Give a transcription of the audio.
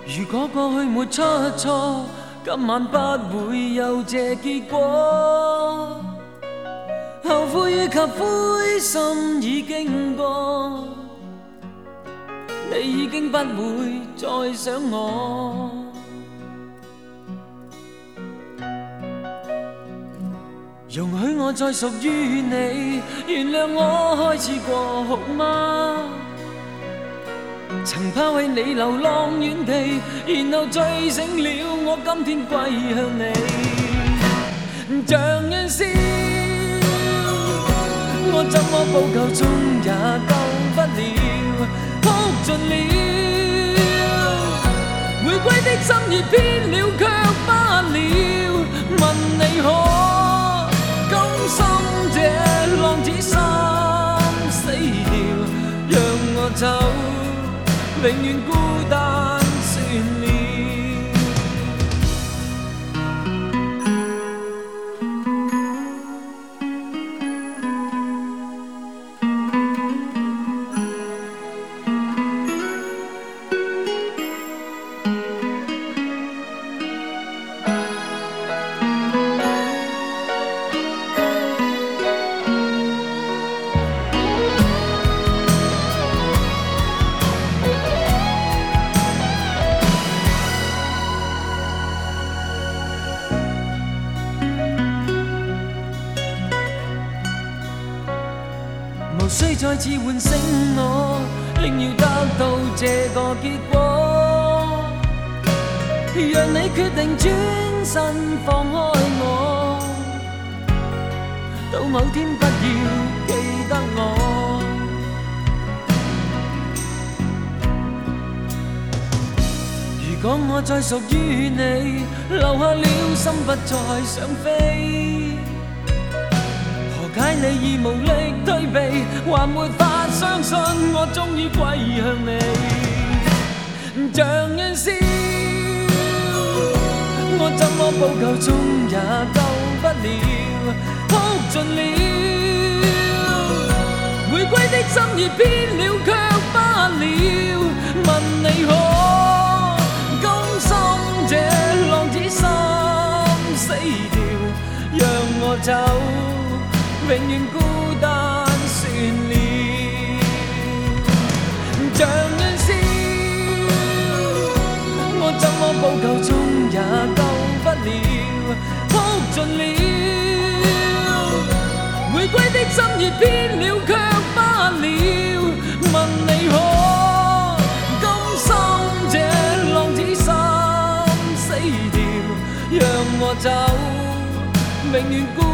如果過去沒出錯，今晚不會有這結果。後悔與及灰心已經過，你已經不會再想我。容許我再屬於你，原諒我開始過好嗎？曾拋棄你流浪遠地，然後醉醒了，我今天歸向你。像樣笑，我怎麼補救終也救不了，哭盡了，回歸的心意偏了卻不了，問你可甘心這浪子心死掉，讓我走，永遠孤單算了。無需再次喚醒我，應要得到這個結果。讓你決定轉身放開我，到某天不要記得我。如果我再屬於你，留下了心不再想飛。解你已無力退避，還沒法相信我終於歸向你。像樣笑，我怎麼補救終也救不了，哭盡了，回歸的心意偏了卻不了，問你可甘心這浪子心死掉，讓我走，永遠孤單算了。像樣笑，我怎麼補救終也救不了，哭盡了，回歸的心意偏了卻不了，問你可甘心這浪子心死掉，讓我走，永遠孤單